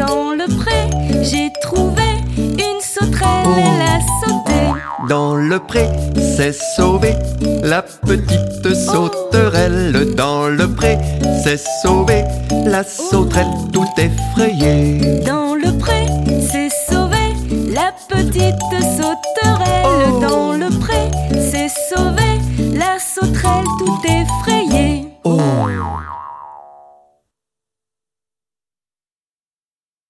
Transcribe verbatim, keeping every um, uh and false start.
dans le pré, j'ai trouvé une sauterelle, oh. Elle a sauté. Dans le pré, s'est sauvée la petite sauterelle. Oh. Dans le pré, s'est sauvée la sauterelle, oh. Tout effrayée. Dans le pré, s'est sauvée la petite sauterelle. Oh. Dans le pré, s'est sauvée la sauterelle, tout effrayée.